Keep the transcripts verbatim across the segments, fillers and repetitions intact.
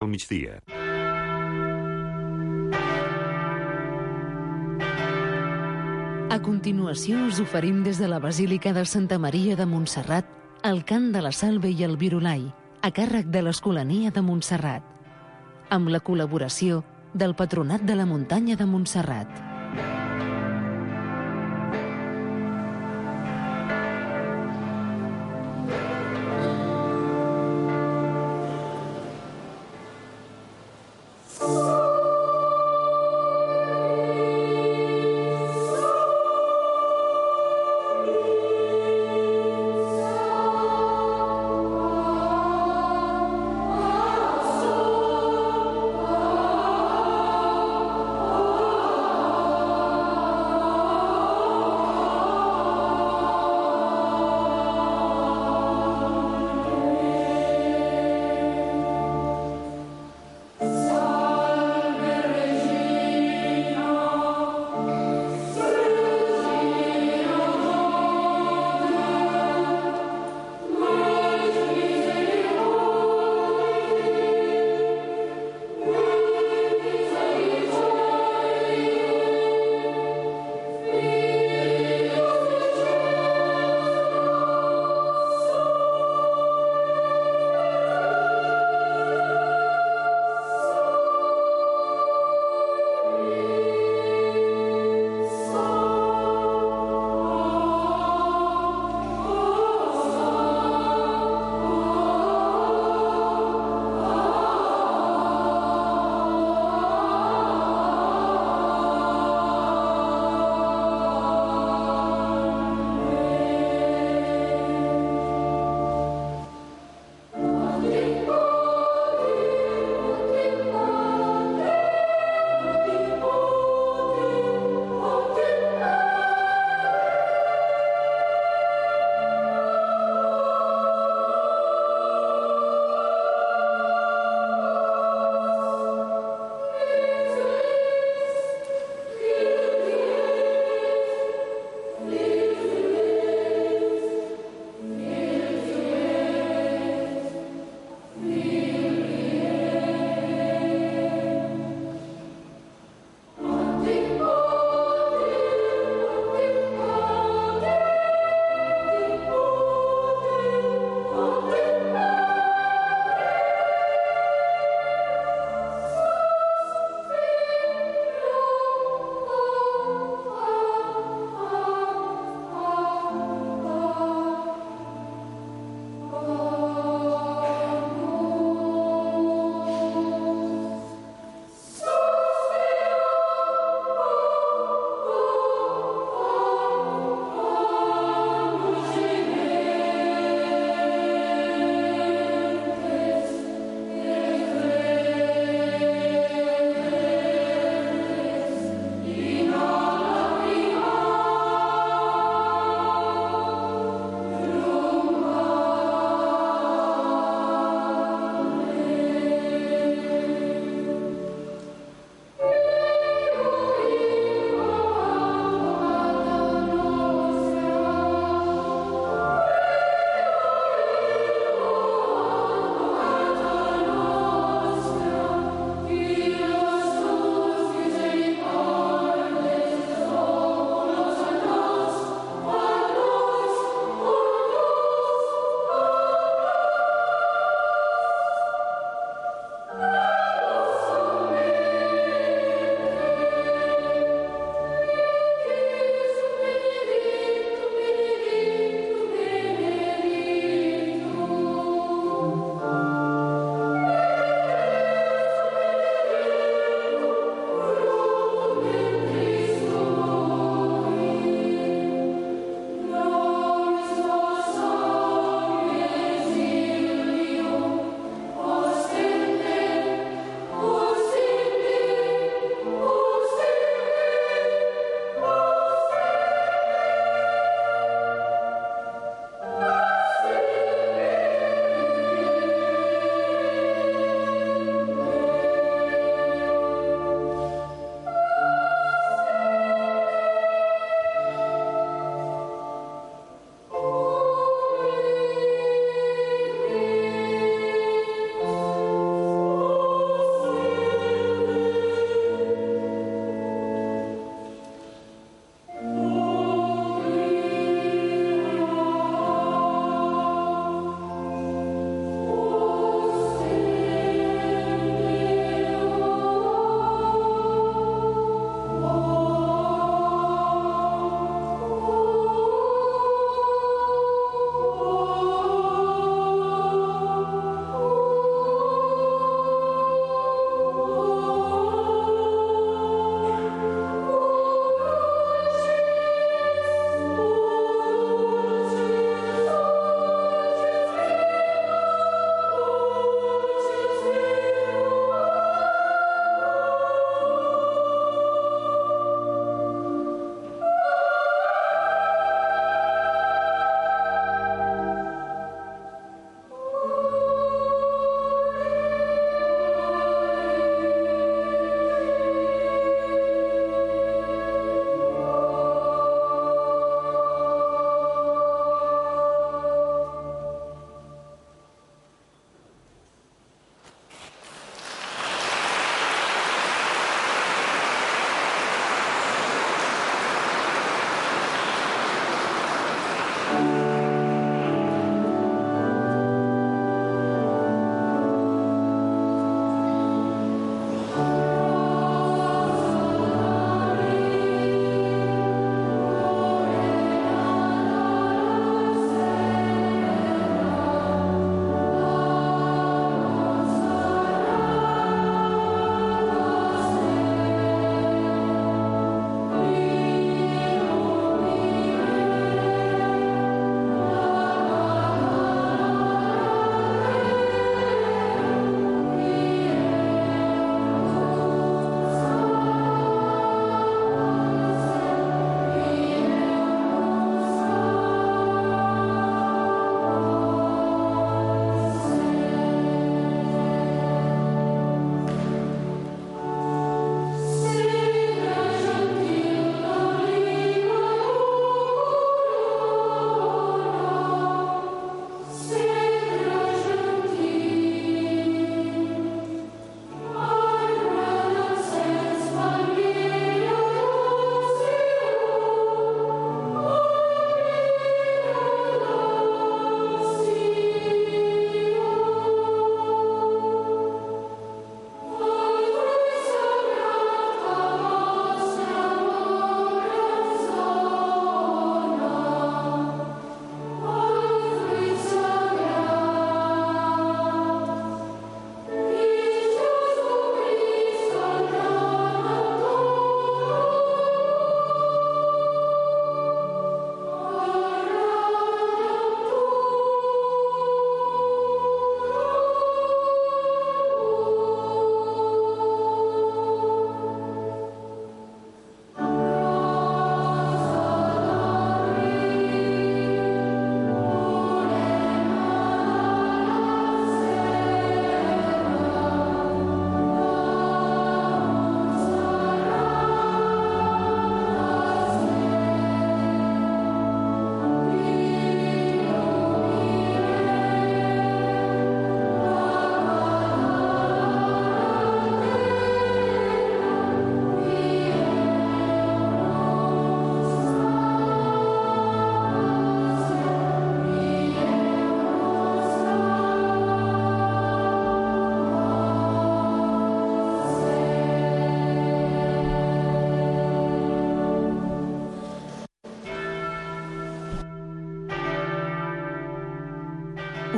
al migdia. A continuació us oferim des de la Basílica de Santa Maria de Montserrat el cant de la Salve i el Virulai, a càrrec de l'Escolania de Montserrat, amb la col·laboració del Patronat de la Muntanya de Montserrat.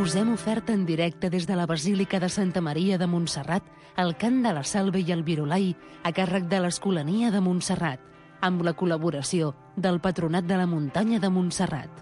Us hem ofert en directe des de la Basílica de Santa Maria de Montserrat el cant de la Salve i el Virolai a càrrec de l'Escolania de Montserrat, amb la col·laboració del Patronat de la Muntanya de Montserrat.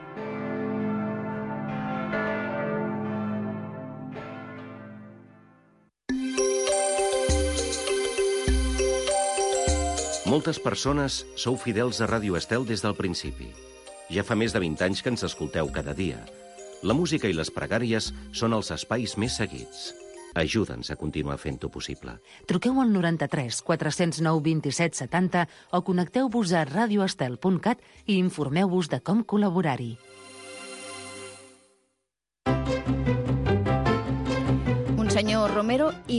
Moltes persones sou fidels a Ràdio Estel des del principi. Ja fa més de vint anys que ens escolteu cada dia. La música i les pregàries són els espais més seguits. Ajuda'ns a continuar fent-ho possible. Truqueu al noranta-tres quatre zero nou vint-i-set setanta o connecteu-vos a radioestel punt cat i informeu-vos de com col·laborar-hi. Monsenyor Romero